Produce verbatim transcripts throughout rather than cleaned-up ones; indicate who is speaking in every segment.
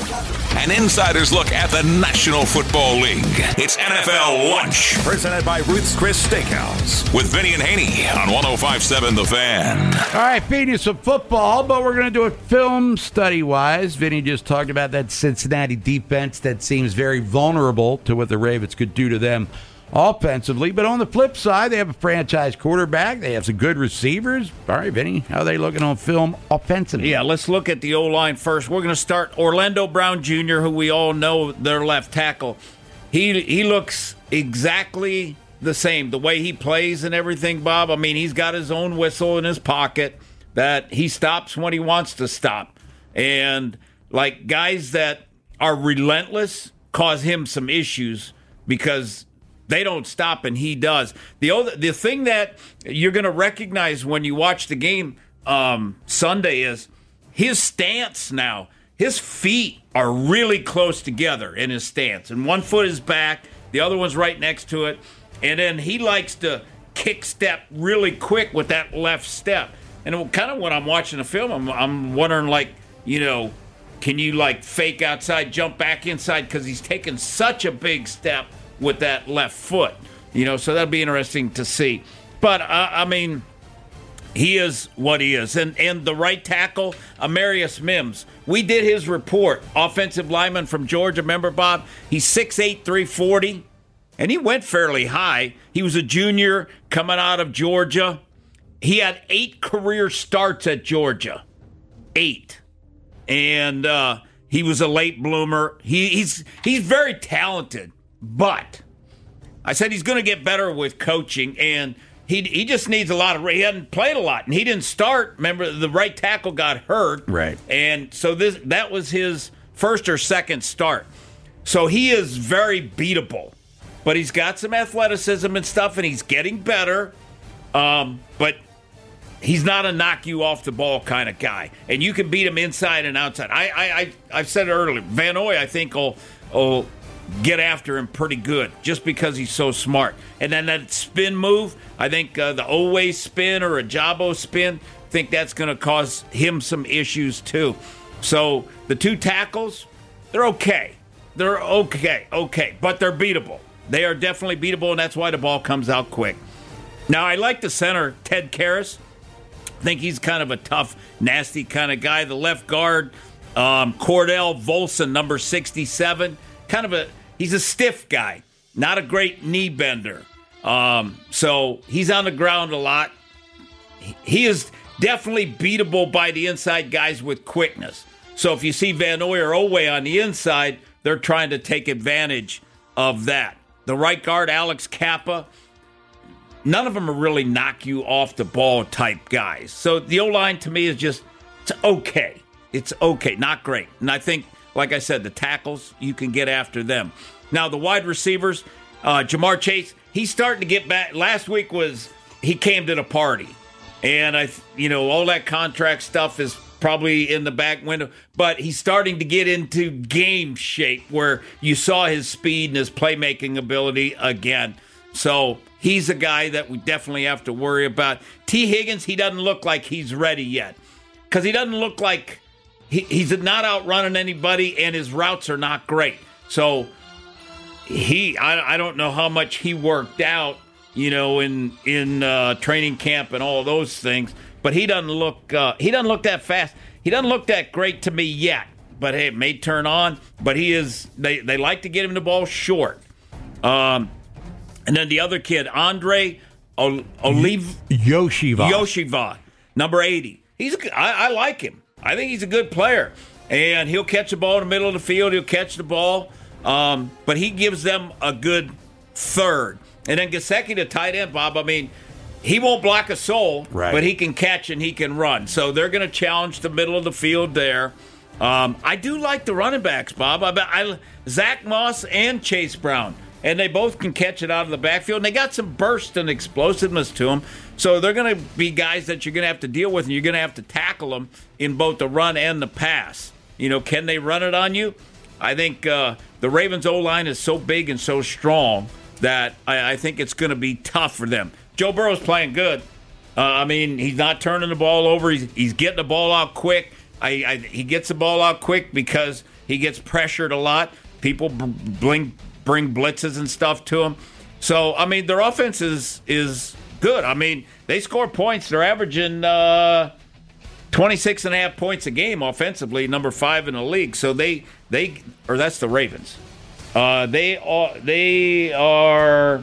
Speaker 1: An insider's look at the National Football League. It's N F L Lunch.
Speaker 2: Presented by Ruth's Chris Steakhouse.
Speaker 1: With Vinny and Haney on one oh five point seven The Fan.
Speaker 3: All right, feeding you some football, but we're going to do it film study-wise. Vinny just talked about that Cincinnati defense that seems very vulnerable to what the Ravens could do to them offensively. But on the flip side, they have a franchise quarterback. They have some good receivers. All right, Vinny, how are they looking on film offensively?
Speaker 4: Yeah, let's look at the O-line first. We're going to start Orlando Brown Junior, who we all know, their left tackle. He he looks exactly the same, the way he plays and everything, Bob. I mean, he's got his own whistle in his pocket that he stops when he wants to stop. And, like, guys that are relentless cause him some issues because they don't stop, and he does. The other, the thing that you're going to recognize when you watch the game um, Sunday is his stance now. His feet are really close together in his stance, and one foot is back, the other one's right next to it, and then he likes to kick step really quick with that left step. And kind of when I'm watching the film, I'm, I'm wondering, like, you know, can you, like, fake outside, jump back inside, because he's taking such a big step with that left foot, you know, so that'll be interesting to see. But, uh, I mean, he is what he is. And and the right tackle, Amarius Mims, we did his report, offensive lineman from Georgia. Remember, Bob? He's six eight, three forty, and he went fairly high. He was a junior coming out of Georgia. He had eight career starts at Georgia. Eight. And uh, he was a late bloomer. He, he's he's very talented. But I said he's going to get better with coaching, and he he just needs a lot of – he hadn't played a lot, and he didn't start. Remember, the right tackle got hurt.
Speaker 3: Right.
Speaker 4: And so this that was his first or second start. So he is very beatable. But he's got some athleticism and stuff, and he's getting better. Um, but he's not a knock-you-off-the-ball kind of guy. And you can beat him inside and outside. I, I, I, I've said it earlier. Van Noy, I think, will will – get after him pretty good just because he's so smart. And then that spin move, I think uh, the Oweh spin or a Jabo spin, I think that's going to cause him some issues too. So the two tackles, they're okay. They're okay, okay, but they're beatable. They are definitely beatable, and that's why the ball comes out quick. Now, I like the center, Ted Karras. I think he's kind of a tough, nasty kind of guy. The left guard, um, Cordell Volson, number sixty-seven, kind of a he's a stiff guy, not a great knee bender. Um, so he's on the ground a lot. He is definitely beatable by the inside guys with quickness. So if you see Van Noy or Oweh on the inside, they're trying to take advantage of that. The right guard, Alex Kappa, none of them are really knock you off the ball type guys. So the O-line to me is just, it's okay. It's okay, not great. And I think, like I said, the tackles, you can get after them. Now, the wide receivers, uh, Jamar Chase, he's starting to get back. Last week was he came to the party. And, I, you know, all that contract stuff is probably in the back window. But he's starting to get into game shape where you saw his speed and his playmaking ability again. So he's a guy that we definitely have to worry about. T. Higgins, he doesn't look like he's ready yet because he doesn't look like he, he's not outrunning anybody, and his routes are not great. So he, I, I don't know how much he worked out, you know, in in uh, training camp and all those things, but he doesn't look uh, he doesn't look that fast. He doesn't look that great to me yet. But hey, it may turn on. But he is. They they like to get him the ball short. Um, and then the other kid, Andre o- Olive
Speaker 3: Yoshiva.
Speaker 4: Yoshiva, number eighty. He's a, I, I like him. I think he's a good player, and he'll catch the ball in the middle of the field. He'll catch the ball, um, but he gives them a good third. And then Gesicki, the tight end, Bob. I mean, he won't block a soul,
Speaker 3: right,
Speaker 4: but he can catch and he can run. So they're going to challenge the middle of the field there. Um, I do like the running backs, Bob. I, I, Zach Moss and Chase Brown, and they both can catch it out of the backfield. And they got some burst and explosiveness to them. So they're going to be guys that you're going to have to deal with, and you're going to have to tackle them in both the run and the pass. You know, can they run it on you? I think uh, the Ravens' O-line is so big and so strong that I, I think it's going to be tough for them. Joe Burrow's playing good. Uh, I mean, he's not turning the ball over. He's, he's getting the ball out quick. I, I, he gets the ball out quick because He gets pressured a lot. People bring bring blitzes and stuff to him. So, I mean, their offense is, is good. I mean, they score points. They're averaging uh, twenty-six and a half points a game offensively, number five in the league. So they, they or that's the Ravens. Uh, they are, they are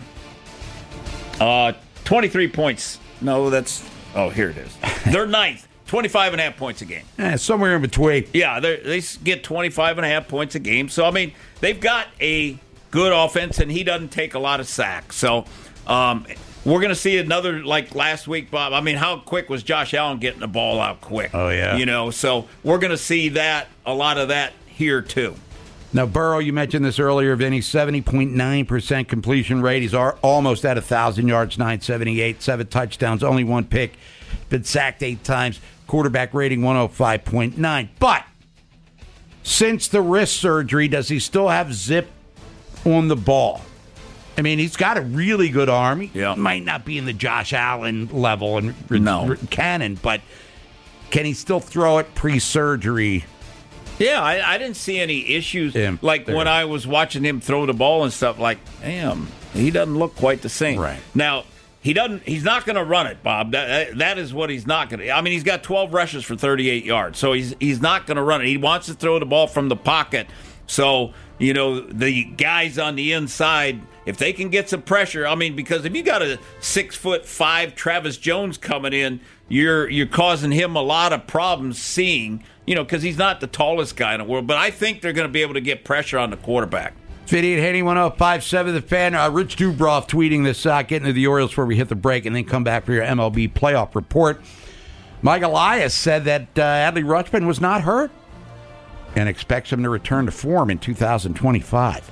Speaker 4: uh, twenty-three points. No, that's, oh, here it is. They're ninth, twenty-five and a half points a game.
Speaker 3: Eh, somewhere in between.
Speaker 4: Yeah, they get twenty-five and a half points a game. So, I mean, they've got a good offense, and he doesn't take a lot of sacks. So, um, we're going to see another, like last week, Bob. I mean, how quick was Josh Allen getting the ball out quick?
Speaker 3: Oh, yeah.
Speaker 4: You know, so we're going to see that, a lot of that here, too.
Speaker 3: Now, Burrow, you mentioned this earlier, Vinny, seventy point nine percent completion rate. He's almost at one thousand yards, nine seventy-eight, seven touchdowns, only one pick. Been sacked eight times. Quarterback rating one oh five point nine. But since the wrist surgery, does he still have zip on the ball? I mean, he's got a really good arm. He
Speaker 4: yeah.
Speaker 3: might not be in the Josh Allen level and
Speaker 4: no.
Speaker 3: cannon, but can he still throw it pre-surgery?
Speaker 4: Yeah, I, I didn't see any issues.
Speaker 3: Him,
Speaker 4: like
Speaker 3: there.
Speaker 4: when I was watching him throw the ball and stuff, like, damn, he doesn't look quite the same.
Speaker 3: Right.
Speaker 4: Now, he doesn't. He's not going to run it, Bob. That, that is what he's not going to. I mean, he's got twelve rushes for thirty-eight yards, so he's he's not going to run it. He wants to throw the ball from the pocket. So, you know, the guys on the inside, if they can get some pressure, I mean, because if you got a six foot five Travis Jones coming in, you're you're causing him a lot of problems seeing, you know, because he's not the tallest guy in the world. But I think they're going to be able to get pressure on the quarterback.
Speaker 3: Vinny at Haney one oh five point seven, the fan. Uh, Rich Dubroff tweeting this out, getting to the Orioles before we hit the break, and then come back for your M L B playoff report. Mike Elias said that uh, Adley Rutschman was not hurt and expects him to return to form in two thousand twenty-five.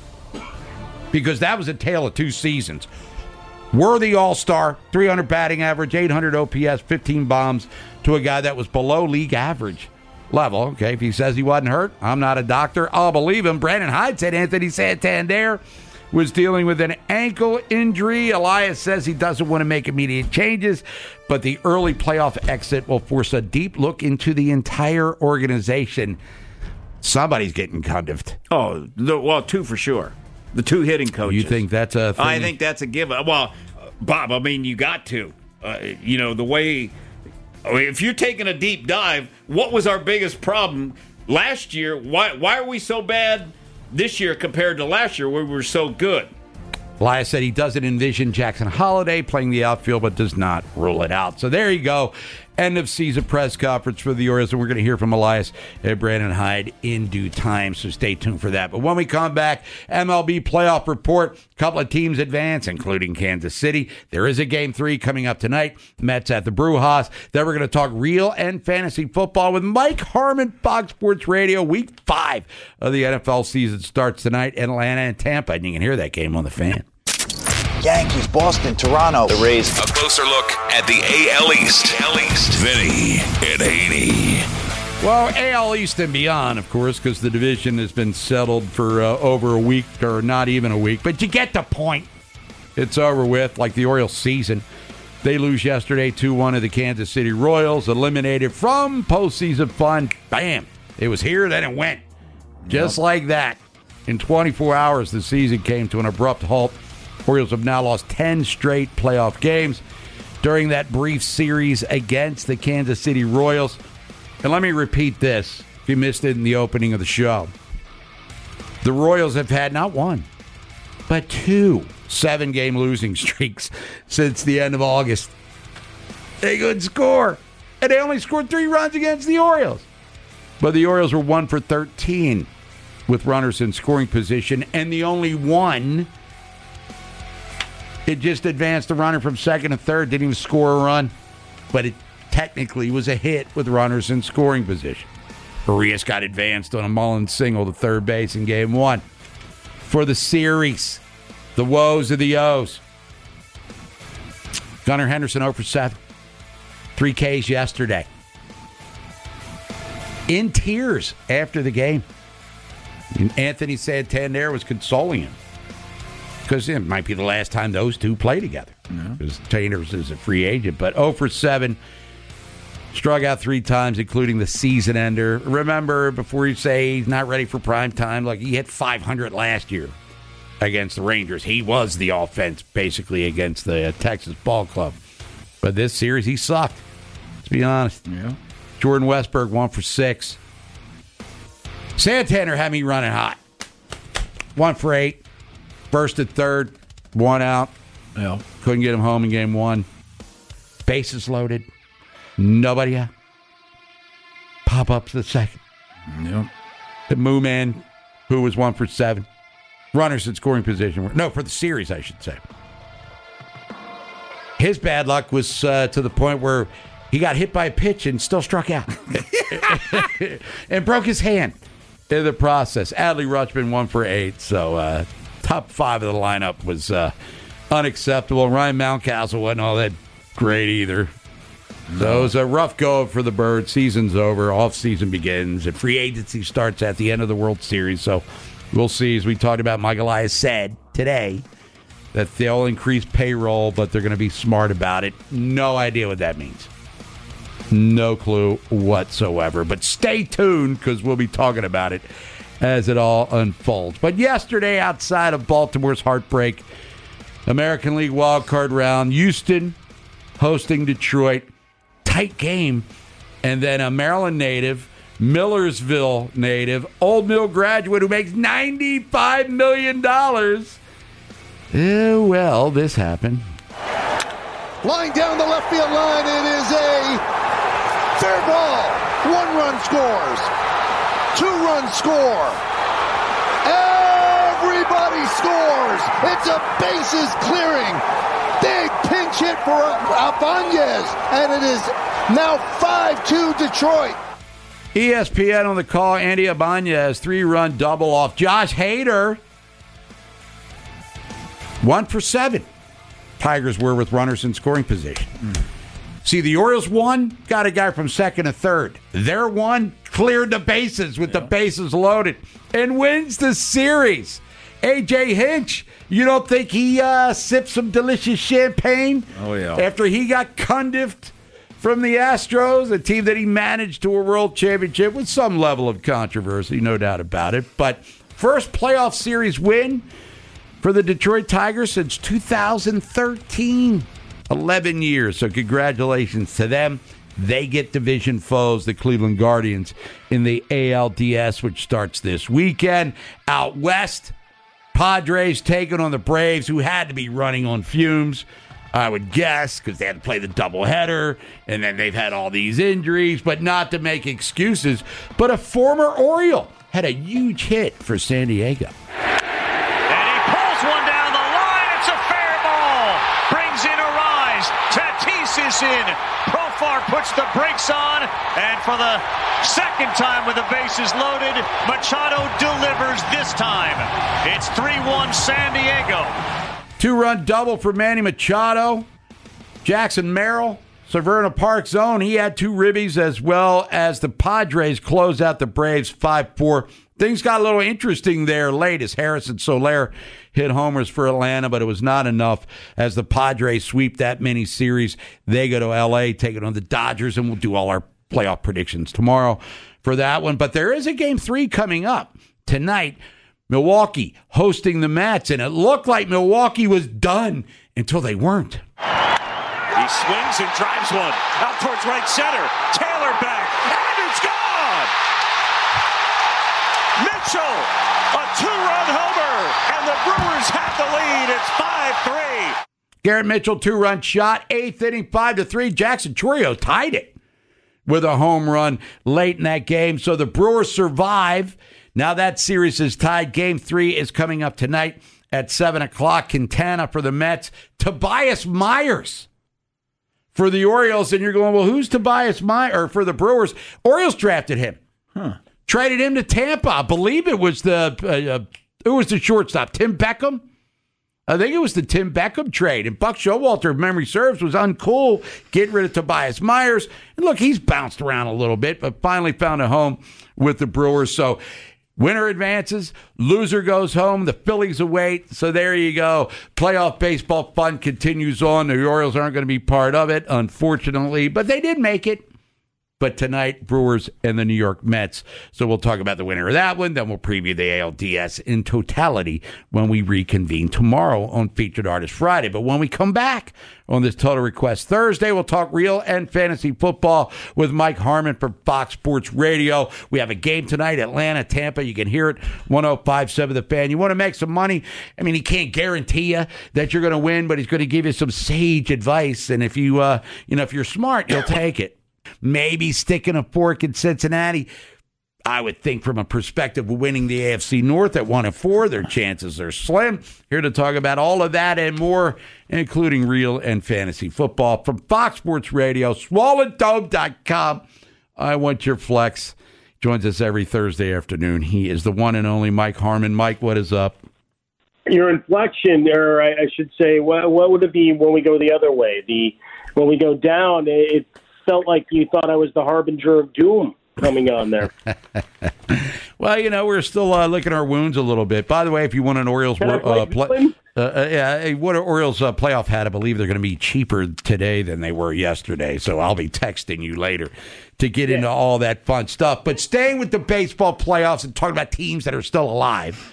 Speaker 3: Because that was a tale of two seasons. Worthy all-star, three hundred batting average, eight hundred O P S, fifteen bombs to a guy that was below league average level. Okay, if he says he wasn't hurt, I'm not a doctor. I'll believe him. Brandon Hyde said Anthony Santander was dealing with an ankle injury. Elias says he doesn't want to make immediate changes, but the early playoff exit will force a deep look into the entire organization. Somebody's getting condiffed.
Speaker 4: Oh, the, well, two for sure. The two hitting coaches.
Speaker 3: You think that's a thing?
Speaker 4: I think that's a given. Well, Bob, I mean, you got to. Uh, you know, the way... I mean, if you're taking a deep dive, what was our biggest problem last year? Why why are we so bad this year compared to last year where we were so good?
Speaker 3: Elias said he doesn't envision Jackson Holliday playing the outfield, but does not rule it out. So there you go. End of season press conference for the Orioles, and we're going to hear from Elias and Brandon Hyde in due time, so stay tuned for that. But when we come back, M L B playoff report, a couple of teams advance, including Kansas City. There is a game three coming up tonight, Mets at the Brewhouse. Then we're going to talk real and fantasy football with Mike Harmon, Fox Sports Radio. Week five of the N F L season starts tonight, Atlanta and Tampa, and you can hear that game on the Fan.
Speaker 5: Yankees, Boston, Toronto, the Rays.
Speaker 1: A closer look at the A L East. A L East. Vinny and Haney.
Speaker 3: Well, A L East and beyond, of course, because the division has been settled for uh, over a week, or not even a week. But you get the point. It's over with, like the Orioles season. They lose yesterday two one to the Kansas City Royals, eliminated from postseason fun. Bam. It was here, then it went. Just yep. like that. In twenty-four hours, the season came to an abrupt halt. Orioles have now lost ten straight playoff games during that brief series against the Kansas City Royals. And let me repeat this, if you missed it in the opening of the show. The Royals have had not one, but two seven-game losing streaks since the end of August. They couldn't score, and they only scored three runs against the Orioles. But the Orioles were one for thirteen with runners in scoring position, and the only one... It just advanced the runner from second to third, didn't even score a run, but it technically was a hit with runners in scoring position. Arias got advanced on a Mullins single to third base in game one. For the series, the woes of the O's. Gunnar Henderson oh for seven. Three Ks yesterday. In tears after the game. And Anthony Santander was consoling him. Because it might be the last time those two play together. Because mm-hmm. Taylor is a free agent. But oh for seven Struck out three times, including the season ender. Remember, before you say he's not ready for prime time, like he hit five hundred last year against the Rangers. He was the offense, basically, against the uh, Texas Ball Club. But this series, he sucked. Let's be honest.
Speaker 4: Yeah.
Speaker 3: Jordan Westberg, one for six. Santander had me running hot. One for eight. First at third. One out.
Speaker 4: Yeah.
Speaker 3: Couldn't get him home in game one. Bases loaded. Nobody out. Pop up to the second.
Speaker 4: Yep.
Speaker 3: The Moo Man, who was one for seven. Runners in scoring position. No, for the series, I should say. His bad luck was uh, to the point where he got hit by a pitch and still struck out. And broke his hand in the process. Adley Rutschman, one for eight. So uh, top five of the lineup was uh, unacceptable. Ryan Mountcastle wasn't all that great either. So it was a rough go for the Birds. Season's over. Off-season begins. And free agency starts at the end of the World Series. So we'll see. As we talked about, Mike Elias said today that they'll increase payroll, but they're going to be smart about it. No idea what that means. No clue whatsoever. But stay tuned because we'll be talking about it as it all unfolds. But yesterday, outside of Baltimore's heartbreak, American League wildcard round, Houston hosting Detroit. Tight game. And then a Maryland native, Millersville native, Old Mill graduate who makes ninety-five million dollars. Eh, well, this happened.
Speaker 6: Line down the left field line. It is a fair ball. One run scores. Two runs score. Everybody scores. It's a bases clearing. Big pinch hit for Ibanez, and it is now five two Detroit.
Speaker 3: E S P N on the call. Andy Ibanez, three-run double off Josh Hader. One for seven. Tigers were with runners in scoring position. Mm. See, the Orioles won, got a guy from second to third. Their one cleared the bases with yeah. the bases loaded and wins the series. A J Hinch, you don't think he uh, sipped some delicious champagne?
Speaker 4: Oh, yeah.
Speaker 3: After he got Cundiffed from the Astros, a team that he managed to a world championship with some level of controversy, no doubt about it. But first playoff series win for the Detroit Tigers since two thousand thirteen. eleven years. So congratulations to them. They get division foes, the Cleveland Guardians, in the A L D S, which starts this weekend. Out west, Padres taking on the Braves, who had to be running on fumes, I would guess, because they had to play the doubleheader, and then they've had all these injuries, but not to make excuses. But a former Oriole had a huge hit for San Diego.
Speaker 7: And he pulls one down the line. It's a fair ball. Brings in a rise. Tatis is in. Profar puts the brakes on, and for the second time with the bases loaded, Machado delivers this time. It's three one San Diego.
Speaker 3: Two-run double for Manny Machado. Jackson Merrill, Severna Park zone. He had two ribbies, as well as the Padres close out the Braves five four. Things got a little interesting there late as Harrison Soler hit homers for Atlanta, but it was not enough as the Padres sweep that mini series. They go to L A, take it on the Dodgers, and we'll do all our playoff predictions tomorrow for that one. But there is a game three coming up tonight. Milwaukee hosting the Mets, and it looked like Milwaukee was done until they weren't.
Speaker 7: He swings and drives one out towards right center. Taylor back, and it's gone! Mitchell, a two-run homer, and the Brewers have the lead. It's five three.
Speaker 3: Garrett Mitchell, two-run shot, eighth inning, five to three. Jackson Chourio tied it with a home run late in that game. So the Brewers survive. Now that series is tied. Game three is coming up tonight at seven o'clock. Quintana for the Mets. Tobias Myers for the Orioles. And you're going, well, who's Tobias Myers? Or for the Brewers, Orioles drafted him.
Speaker 4: Huh.
Speaker 3: Traded him to Tampa. I believe it was the uh, uh, who was the shortstop? Tim Beckham? I think it was the Tim Beckham trade. And Buck Showalter, if memory serves, was uncool getting rid of Tobias Myers. And look, he's bounced around a little bit, but finally found a home with the Brewers. So winner advances, loser goes home, the Phillies await. So there you go. Playoff baseball fun continues on. The Orioles aren't going to be part of it, unfortunately, but they did make it. But tonight, Brewers and the New York Mets. So we'll talk about the winner of that one. Then we'll preview the A L D S in totality when we reconvene tomorrow on Featured Artist Friday. But when we come back on this Total Request Thursday, we'll talk real and fantasy football with Mike Harmon from Fox Sports Radio. We have a game tonight, Atlanta, Tampa. You can hear it, one oh five point seven The Fan. You want to make some money? I mean, he can't guarantee you that you're going to win, but he's going to give you some sage advice. And if you, uh, you know, if you're smart, you'll take it. Maybe sticking a fork in Cincinnati. I would think from a perspective of winning the A F C North at one and four, their chances are slim. Here to talk about all of that and more, including real and fantasy football from Fox Sports Radio, swollen dome dot com. I Want Your Flex. Joins us every Thursday afternoon. He is the one and only Mike Harmon. Mike, what is up?
Speaker 8: Your inflection, or I, I should say, what, what would it be when we go the other way? The when we go down, it felt like you thought I was the harbinger of doom coming on there.
Speaker 3: Well, you know, we're still uh, licking our wounds a little bit. By the way, if you want an Orioles
Speaker 8: Can I play
Speaker 3: uh, play, uh, uh, yeah, what an Orioles uh, playoff hat, I believe they're going to be cheaper today than they were yesterday. So I'll be texting you later to get yeah. into all that fun stuff. But staying with the baseball playoffs and talking about teams that are still alive.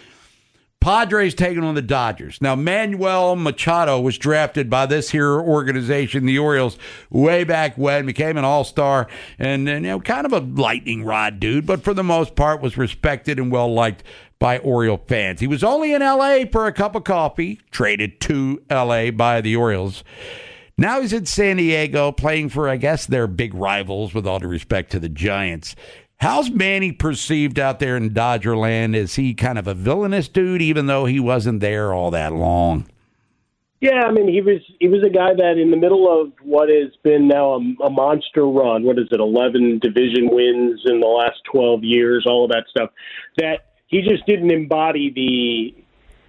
Speaker 3: Padres taking on the Dodgers. Now, Manuel Machado was drafted by this here organization, the Orioles, way back when, became an all-star, and, and you know, kind of a lightning rod dude, but for the most part was respected and well-liked by Oriole fans. He was only in L A for a cup of coffee, traded to L A by the Orioles. Now he's in San Diego playing for, I guess, their big rivals, with all due respect to the Giants. How's Manny perceived out there in Dodger land? Is he kind of a villainous dude, even though he wasn't there all that long?
Speaker 8: Yeah, I mean, he was he was a guy that in the middle of what has been now a, a monster run, what is it, eleven division wins in the last twelve years, all of that stuff, that he just didn't embody the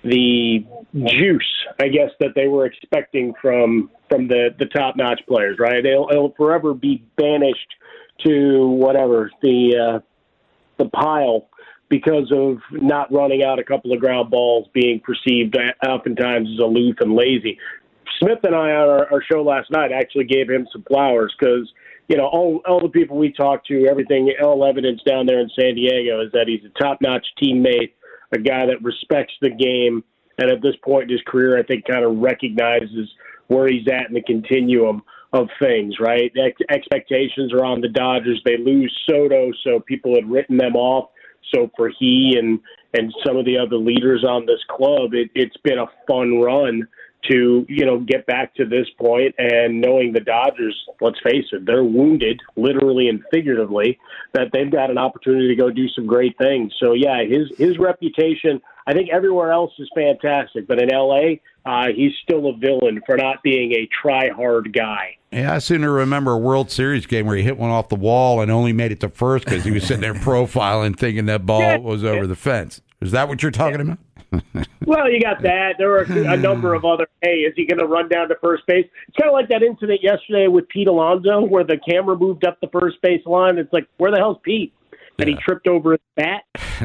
Speaker 8: the juice, I guess, that they were expecting from from the, the top-notch players, right? It'll, it'll forever be banished to whatever, the uh, the pile, because of not running out a couple of ground balls, being perceived oftentimes as aloof and lazy. Smith and I on our, our show last night actually gave him some flowers because, you know, all, all the people we talked to, everything, all evidence down there in San Diego is that he's a top-notch teammate, a guy that respects the game, and at this point in his career, I think kind of recognizes where he's at in the continuum of things, right? Ex- expectations are on the Dodgers. They lose Soto, so people had written them off. So for he and, and some of the other leaders on this club, it, it's been a fun run to, you know, get back to this point, and knowing the Dodgers, let's face it, they're wounded, literally and figuratively, that they've got an opportunity to go do some great things. So, yeah, his his reputation, I think everywhere else is fantastic, but in L A, uh, he's still a villain for not being a try-hard guy.
Speaker 3: Yeah, I seem to remember a World Series game where he hit one off the wall and only made it to first because he was sitting there profiling, thinking that ball
Speaker 8: yeah.
Speaker 3: was over the fence. Is that what you're talking about?
Speaker 8: Well, you got that. There were a number of other, hey, is he going to run down to first base? It's kind of like that incident yesterday with Pete Alonso where the camera moved up the first base line. It's like, where the hell's Pete? And yeah. he tripped over his bat.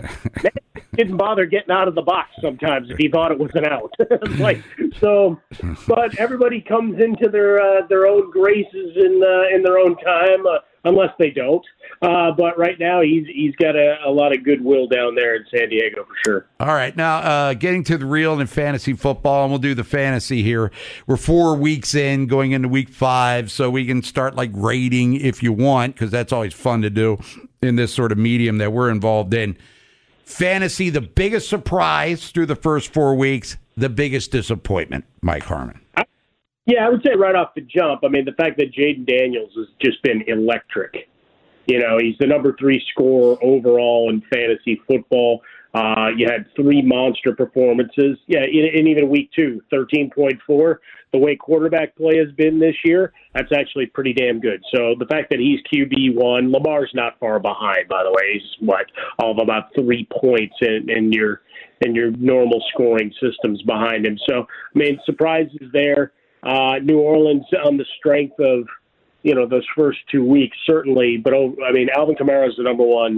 Speaker 8: Didn't bother getting out of the box sometimes if he thought it was an out. like so, but everybody comes into their uh, their own graces in uh, in their own time, uh, unless they don't. Uh, but right now, he's he's got a, a lot of goodwill down there in San Diego for sure.
Speaker 3: All right, now uh, getting to the real and fantasy football, and we'll do the fantasy here. We're four weeks in, going into week five, so we can start like rating if you want, because that's always fun to do in this sort of medium that we're involved in. Fantasy, the biggest surprise through the first four weeks, the biggest disappointment, Mike Harmon.
Speaker 8: I, yeah, I would say right off the jump, I mean, the fact that Jaden Daniels has just been electric. You know, he's the number three scorer overall in fantasy football. Uh, you had three monster performances. Yeah, in, in even week two, thirteen point four. The way quarterback play has been this year, that's actually pretty damn good. So the fact that he's Q B one, Lamar's not far behind, by the way. He's, what, all of about three points in, in your in your normal scoring systems behind him. So, I mean, surprises there. Uh, New Orleans on the strength of, you know, those first two weeks, certainly. But, I mean, Alvin Kamara is the number one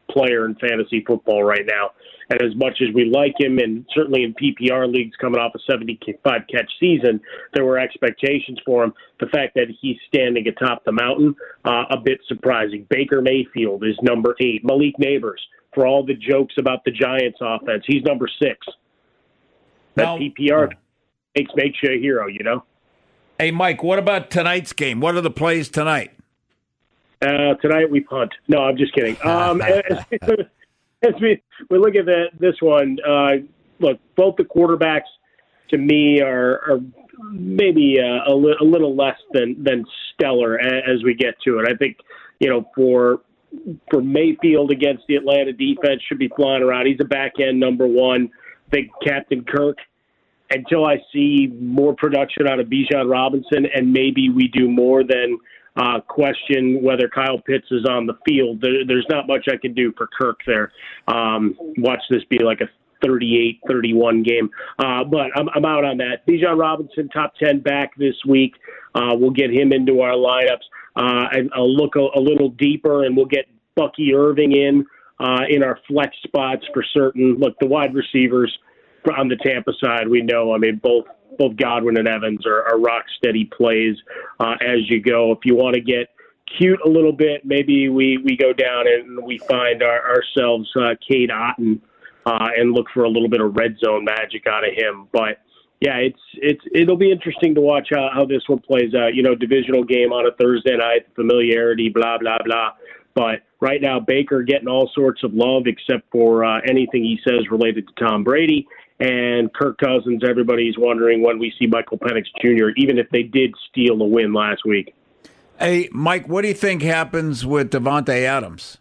Speaker 8: player in fantasy football right now. And as much as we like him, and certainly in P P R leagues coming off a seventy-five catch season, there were expectations for him. The fact that he's standing atop the mountain, uh, a bit surprising. Baker Mayfield is number eight. Malik Neighbors, for all the jokes about the Giants offense, he's number six. That
Speaker 4: Now,
Speaker 8: P P R makes, makes you a hero, you know?
Speaker 4: Hey, Mike, what about tonight's game? What are the plays tonight?
Speaker 8: Uh, tonight we punt. No, I'm just kidding. Um, as, as we, we look at the, this one, uh, look, both the quarterbacks to me are, are maybe uh, a, li- a little less than, than stellar as, as we get to it. I think, you know, for for Mayfield against the Atlanta defense should be flying around. He's a back-end number one. I think Captain Kirk, until I see more production out of Bijan Robinson, and maybe we do more than uh, question whether Kyle Pitts is on the field, there, there's not much I can do for Kirk there. Um, watch this be like a thirty-eight thirty-one game. Uh, but I'm, I'm out on that. Bijan Robinson, top ten back this week. Uh, we'll get him into our lineups. Uh, and I'll look a, a little deeper, and we'll get Bucky Irving in uh, in our flex spots for certain. Look, the wide receivers on the Tampa side, we know, I mean, both both Godwin and Evans are, are rock-steady plays uh, as you go. If you want to get cute a little bit, maybe we, we go down and we find our, ourselves uh, Cade Otton uh, and look for a little bit of red zone magic out of him. But, yeah, it's it's it'll be interesting to watch how, how this one plays out. You know, divisional game on a Thursday night, familiarity, blah, blah, blah. But right now, Baker getting all sorts of love except for uh, anything he says related to Tom Brady. And Kirk Cousins, everybody's wondering when we see Michael Penix Junior, even if they did steal a win last week.
Speaker 4: Hey, Mike, what do you think happens with Davante Adams?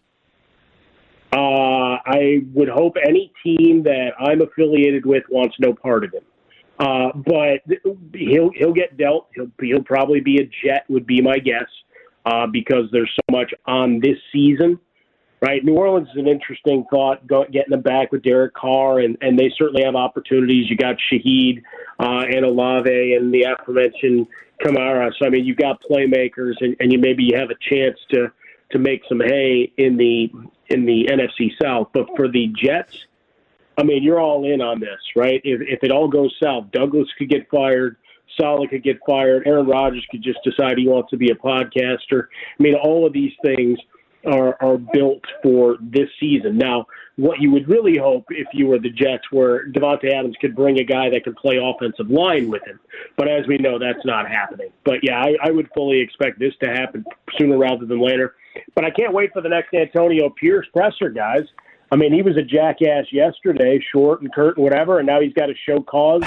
Speaker 8: Uh, I would hope any team that I'm affiliated with wants no part of him. Uh, but he'll he'll get dealt. He'll he'll probably be a Jet, would be my guess, uh, because there's so much on this season. Right, New Orleans is an interesting thought, go, getting them back with Derek Carr, and, and they certainly have opportunities. You got Shaheed uh, and Olave and the aforementioned Kamara. So, I mean, you've got playmakers, and, and you maybe you have a chance to, to make some hay in the in the N F C South. But for the Jets, I mean, you're all in on this, right? If, if it all goes south, Douglas could get fired. Saleh could get fired. Aaron Rodgers could just decide he wants to be a podcaster. I mean, all of these things are, are built for this season. Now, what you would really hope if you were the Jets were Davante Adams could bring a guy that can play offensive line with him. But as we know, that's not happening. But, yeah, I, I would fully expect this to happen sooner rather than later. But I can't wait for the next Antonio Pierce presser, guys. I mean, he was a jackass yesterday, short and curt and whatever, and now he's got a show cause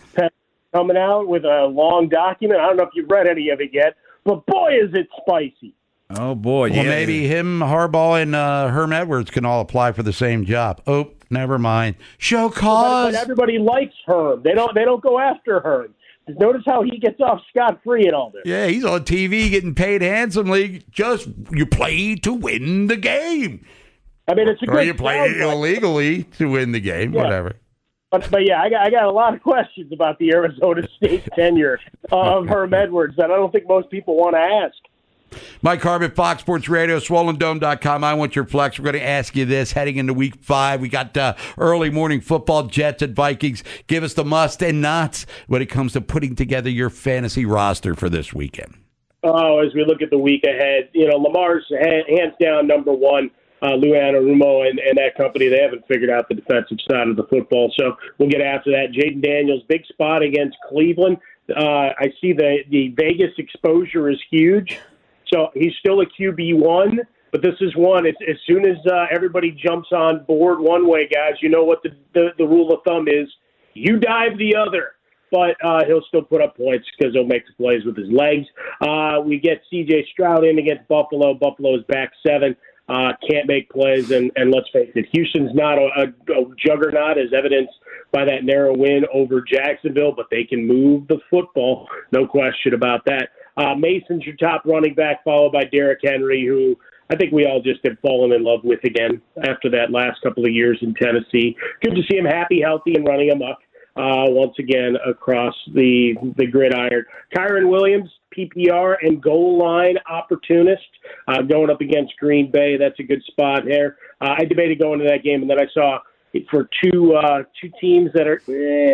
Speaker 8: coming out with a long document. I don't know if you've read any of it yet, but boy, is it spicy.
Speaker 4: Oh, boy.
Speaker 3: Well,
Speaker 4: yeah.
Speaker 3: maybe him, Harbaugh, and uh, Herm Edwards can all apply for the same job. Oh, never mind. Show cause.
Speaker 8: But, but everybody likes Herm. They don't. They don't go after Herm. Notice how he gets off scot-free in all this.
Speaker 3: Yeah, he's on T V getting paid handsomely. Just you play to win the game.
Speaker 8: I mean, it's a
Speaker 3: or
Speaker 8: good
Speaker 3: you play illegally to win the game,
Speaker 8: yeah.
Speaker 3: whatever.
Speaker 8: But, but yeah, I got, I got a lot of questions about the Arizona State tenure of Herm Edwards that I don't think most people want to ask.
Speaker 3: Mike Harbit, Fox Sports Radio, swollen dome dot com. I want your flex. We're going to ask you this heading into week five. We got uh, early morning football, Jets and Vikings. Give us the must and nots when it comes to putting together your fantasy roster for this weekend.
Speaker 8: Oh, as we look at the week ahead, you know, Lamar's hands down number one. Uh, Lou Anarumo and, and that company, they haven't figured out the defensive side of the football. So we'll get after that. Jaden Daniels, big spot against Cleveland. Uh, I see the, the Vegas exposure is huge. So he's still a Q B one, but this is one. It's, as soon as uh, everybody jumps on board one way, guys, you know what the, the, the rule of thumb is. You dive the other. But uh, he'll still put up points because he'll make the plays with his legs. Uh, we get C J Stroud in against Buffalo. Buffalo's back seven. Uh, can't make plays, and, and let's face it, Houston's not a, a, a juggernaut, as evidenced by that narrow win over Jacksonville, but they can move the football, no question about that. Uh, Mason's your top running back, followed by Derrick Henry, who I think we all just have fallen in love with again after that last couple of years in Tennessee. Good to see him happy, healthy, and running amok uh, once again across the the gridiron. Kyron Williams, P P R and goal line opportunist uh, going up against Green Bay. That's a good spot there. Uh, I debated going to that game, and then I saw it for two uh, two teams that are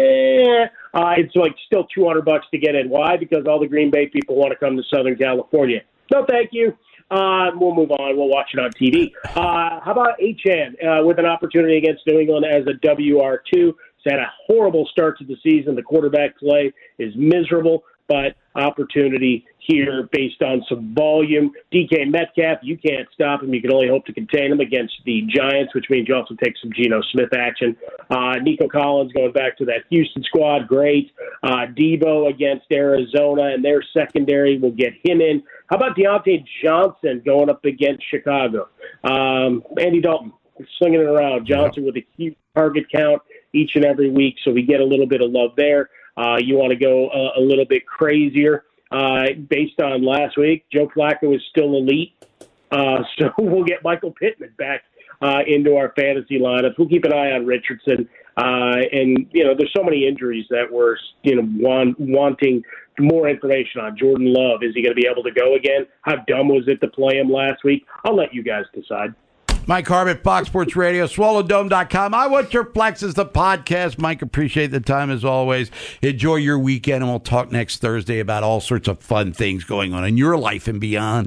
Speaker 8: eh, uh, it's like still two hundred bucks to get in. Why? Because all the Green Bay people want to come to Southern California. No, thank you. Uh, we'll move on. We'll watch it on T V. Uh, how about Achane uh, with an opportunity against New England as a W R two? He's had a horrible start to the season. The quarterback play is miserable, but opportunity here based on some volume. D K Metcalf, you can't stop him. You can only hope to contain him against the Giants, which means you also take some Geno Smith action. Uh, Nico Collins going back to that Houston squad, great. Uh, Debo against Arizona, and their secondary will get him in. How about Deontay Johnson going up against Chicago? Um, Andy Dalton slinging it around. Johnson with a huge target count each and every week, so we get a little bit of love there. Uh, you want to go a, a little bit crazier. Uh, based on last week, Joe Flacco is still elite, uh, so we'll get Michael Pittman back uh, into our fantasy lineups. We'll keep an eye on Richardson, uh, and you know, there's so many injuries that we're you know want, wanting more information on. Jordan Love, is he going to be able to go again? How dumb was it to play him last week? I'll let you guys decide.
Speaker 3: Mike Harmon, Fox Sports Radio, swallow dome dot com. I Want Your Flexes, the podcast. Mike, appreciate the time as always. Enjoy your weekend, and we'll talk next Thursday about all sorts of fun things going on in your life and beyond.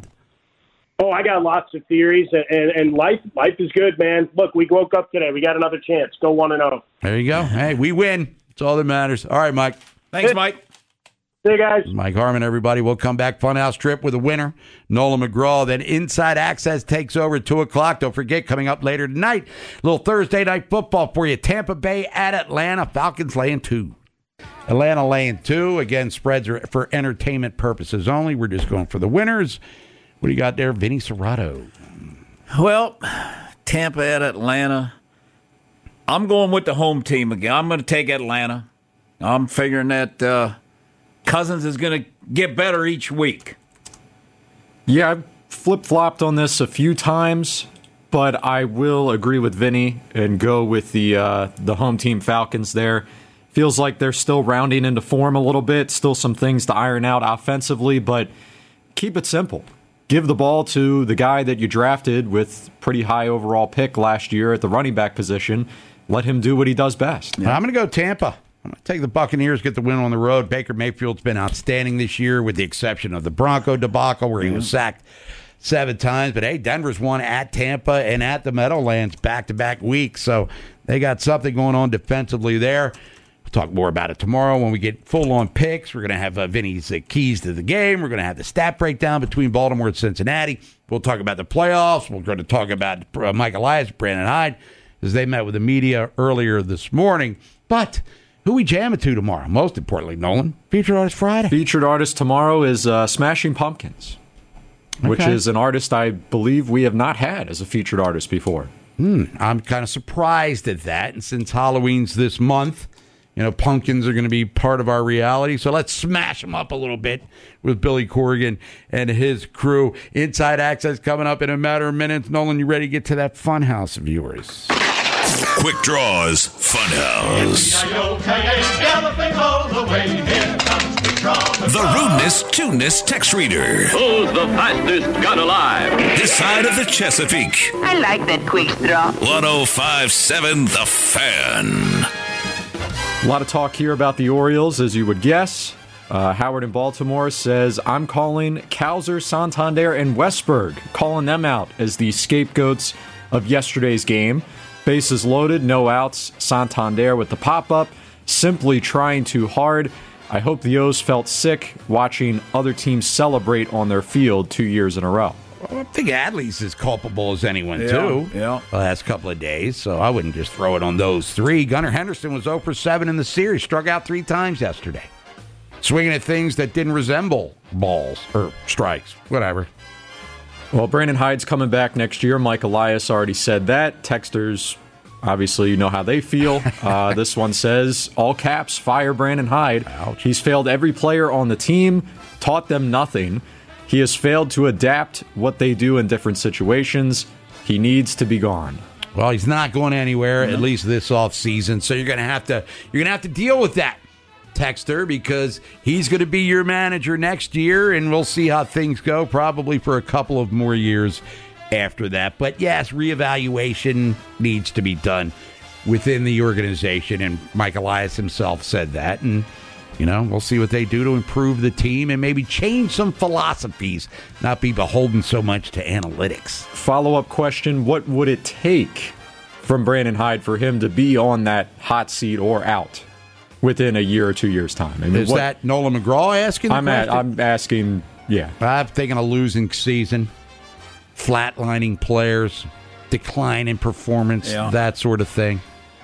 Speaker 8: Oh, I got lots of theories, and, and, and life life is good, man. Look, we woke up today. We got another chance. Go one and oh.
Speaker 3: There you go. Hey, we win. That's all that matters. All right, Mike.
Speaker 4: Thanks, Mike.
Speaker 8: See you guys.
Speaker 3: Mike Harmon, everybody. We'll come back. Funhouse Trip with a winner, Nolan McGraw. Then Inside Access takes over at two o'clock. Don't forget, coming up later tonight, a little Thursday night football for you. Tampa Bay at Atlanta. Falcons laying two. Atlanta laying two. Again, spreads are for entertainment purposes only. We're just going for the winners. What do you got there, Vinny Serrato?
Speaker 4: Well, Tampa at Atlanta. I'm going with the home team again. I'm going to take Atlanta. I'm figuring that uh, Cousins is going to get better each week.
Speaker 9: Yeah, I've flip-flopped on this a few times, but I will agree with Vinny and go with the uh, the home team Falcons there. Feels like they're still rounding into form a little bit, still some things to iron out offensively, but keep it simple. Give the ball to the guy that you drafted with pretty high overall pick last year at the running back position. Let him do what he does best.
Speaker 3: Yeah. I'm going to go Tampa. I'm going to take the Buccaneers, get the win on the road. Baker Mayfield's been outstanding this year, with the exception of the Bronco debacle where he was sacked seven times. But, hey, Denver's won at Tampa and at the Meadowlands back-to-back weeks. So they got something going on defensively there. We'll talk more about it tomorrow when we get full-on picks. We're going to have uh, Vinny's uh, keys to the game. We're going to have the stat breakdown between Baltimore and Cincinnati. We'll talk about the playoffs. We're going to talk about uh, Mike Elias, Brandon Hyde, as they met with the media earlier this morning. But who we jamming to tomorrow? Most importantly, Nolan, Featured Artist Friday.
Speaker 9: Featured Artist tomorrow is uh, Smashing Pumpkins, okay. which is an artist I believe we have not had as a featured artist before.
Speaker 3: Hmm, I'm kind of surprised at that. And since Halloween's this month, you know, pumpkins are going to be part of our reality. So let's smash them up a little bit with Billy Corrigan and his crew. Inside Access coming up in a matter of minutes. Nolan, you ready to get to that Funhouse of yours?
Speaker 1: Quick Draws Funhouse. The rudeness, tuneness text reader.
Speaker 10: Who's the fastest gun alive?
Speaker 1: This side of the Chesapeake.
Speaker 11: I like that quick draw.
Speaker 1: one oh five point seven The Fan.
Speaker 9: A lot of talk here about the Orioles, as you would guess. Uh, Howard in Baltimore says, I'm calling Kowser, Santander, and Westberg, calling them out as the scapegoats of yesterday's game. Bases loaded, no outs. Santander with the pop-up, simply trying too hard. I hope the O's felt sick watching other teams celebrate on their field two years in a row.
Speaker 3: Well, I think Adley's as culpable as anyone,
Speaker 4: yeah,
Speaker 3: too,
Speaker 4: yeah.
Speaker 3: the last couple of days, so I wouldn't just throw it on those three. Gunnar Henderson was oh for seven in the series, struck out three times yesterday, swinging at things that didn't resemble balls or strikes, whatever.
Speaker 9: Well, Brandon Hyde's coming back next year. Mike Elias already said that. Texters, obviously, you know how they feel. Uh, this one says, all caps, fire Brandon Hyde. Ouch. He's failed every player on the team, taught them nothing. He has failed to adapt what they do in different situations. He needs to be gone.
Speaker 3: Well, he's not going anywhere, mm-hmm. at least this offseason, so you're going to have to you're going to have to deal with that. texter, because he's going to be your manager next year, and we'll see how things go, probably for a couple of more years after that. But yes, reevaluation needs to be done within the organization, and Mike Elias himself said that, and you know, we'll see what they do to improve the team and maybe change some philosophies, not be beholden so much to analytics.
Speaker 9: Follow-up question, what would it take from Brandon Hyde for him to be on that hot seat or out within a year or two years' time? I mean,
Speaker 3: Is
Speaker 9: what,
Speaker 3: that Nolan McGraw asking the
Speaker 9: I'm at,
Speaker 3: question?
Speaker 9: I'm asking, yeah.
Speaker 3: I'm thinking a losing season, flatlining players, decline in performance,
Speaker 4: Yeah.
Speaker 3: that sort of thing.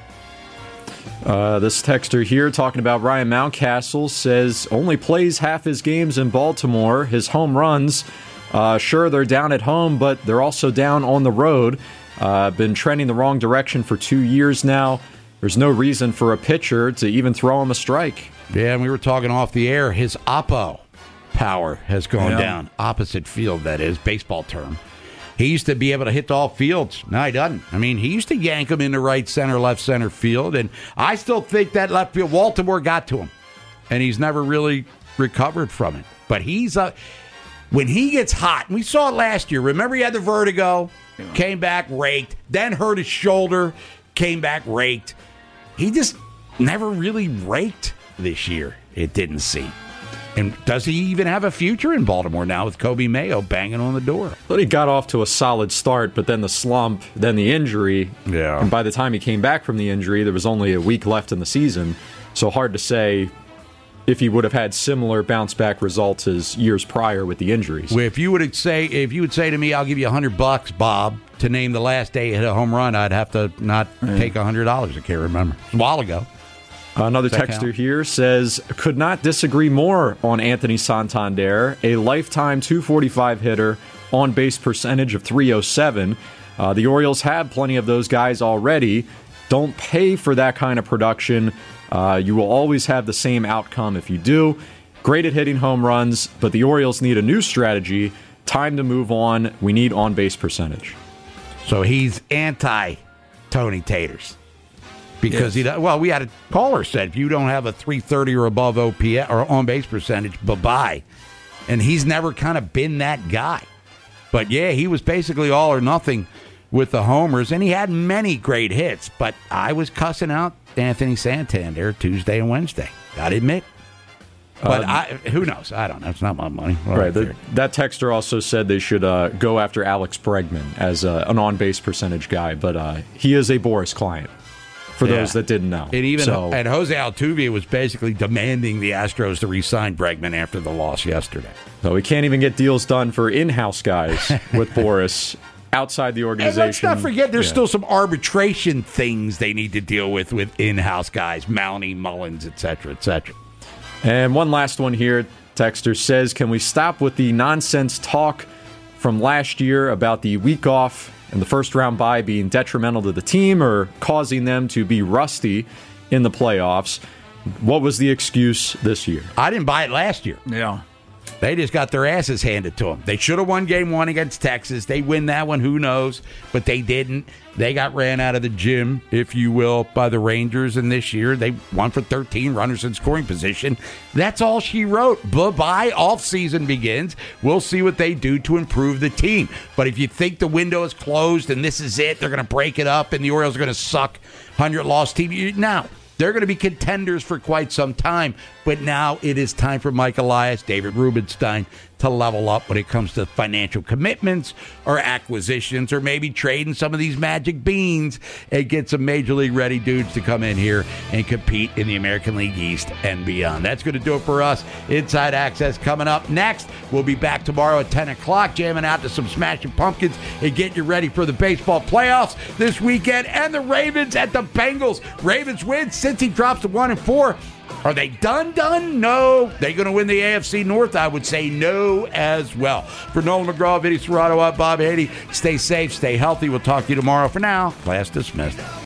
Speaker 9: Uh, this texter here talking about Ryan Mountcastle says only plays half his games in Baltimore. His home runs, uh, sure, they're down at home, but they're also down on the road. Uh, been trending the wrong direction for two years now. There's no reason for a pitcher to even throw him a strike.
Speaker 3: Yeah, and we were talking off the air. His oppo power has gone
Speaker 4: Yeah.
Speaker 3: down. Opposite field, that is, baseball term. He used to be able to hit all fields. Now he doesn't. I mean, he used to yank him into right center, left center field, and I still think that left field, Baltimore got to him, and he's never really recovered from it. But he's uh, when he gets hot, and we saw it last year. Remember, he had the vertigo, came back raked, then hurt his shoulder, came back raked. He just never really raked this year, it didn't seem. And does he even have a future in Baltimore now with Kobe Mayo banging on the door?
Speaker 9: But he got off to a solid start, but then the slump, then the injury.
Speaker 3: Yeah.
Speaker 9: And by the time he came back from the injury, there was only a week left in the season. So hard to say if he would have had similar bounce-back results as years prior with the injuries.
Speaker 3: Well, if you would say, if you would say to me, "I'll give you a hundred bucks, Bob, to name the last day he hit a home run," I'd have to not
Speaker 9: Yeah.
Speaker 3: take a hundred dollars. I can't remember. It was a while ago.
Speaker 9: Another
Speaker 3: Does that
Speaker 9: texter
Speaker 3: count?
Speaker 9: here says, could not disagree more on Anthony Santander, a lifetime two forty-five hitter, on base percentage of three oh seven. Uh, the Orioles have plenty of those guys already. Don't pay for that kind of production. Uh, you will always have the same outcome if you do. Great at hitting home runs, but the Orioles need a new strategy. Time to move on. We need on-base percentage.
Speaker 3: So he's anti Tony Taters. Because he, well, we had a caller said if you don't have a three thirty or above O P S or on base percentage, bye bye. And he's never kind of been that guy. But yeah, he was basically all or nothing with the homers, and he had many great hits. But I was cussing out Anthony Santander Tuesday and Wednesday. Gotta admit. But
Speaker 9: Um,
Speaker 3: I, who knows? I don't know. It's not my money. Well,
Speaker 9: Right. The, that texter also said they should uh, go after Alex Bregman as uh, an on-base percentage guy, but uh, he is a Boris client. For
Speaker 3: Yeah.
Speaker 9: those that didn't know,
Speaker 3: And even
Speaker 9: so,
Speaker 3: and Jose Altuve was basically demanding the Astros to re-sign Bregman after the loss yesterday.
Speaker 9: so we can't even get deals done for in-house guys with Boris outside the
Speaker 3: And
Speaker 9: organization.
Speaker 3: let's not forget, there's
Speaker 9: Yeah.
Speaker 3: still some arbitration things they need to deal with with in-house guys, Mountie, Mullins, et cetera, et cetera.
Speaker 9: And one last one here. Texter says, can we stop with the nonsense talk from last year about the week off and the first round bye being detrimental to the team or causing them to be rusty in the playoffs? What was the excuse this year?
Speaker 3: I didn't buy it last year.
Speaker 4: Yeah.
Speaker 3: They just got their asses handed to them. They should have won game one against Texas. They win that one, who knows? But they didn't. They got ran out of the gym, if you will, by the Rangers. And this year, they won for thirteen runners in scoring position. That's all she wrote. Bye-bye. Offseason begins. We'll see what they do to improve the team. But if you think the window is closed and this is it, they're going to break it up and the Orioles are going to suck hundred-loss team. You, now, they're going to be contenders for quite some time, but now it is time for Mike Elias, David Rubenstein to level up when it comes to financial commitments or acquisitions or maybe trading some of these magic beans and get some Major League ready dudes to come in here and compete in the American League East and beyond. That's going to do it for us. Inside Access coming up next. We'll be back tomorrow at ten o'clock, jamming out to some Smashing Pumpkins and getting you ready for the baseball playoffs this weekend and the Ravens at the Bengals. Ravens win. Cincy drops to one and four. Are they done, done? No. They going to win the A F C North? I would say no as well. For Nolan McGraw, Vinny Serrato, I'm Bob Haney. Stay safe, stay healthy. We'll talk to you tomorrow. For now, class dismissed.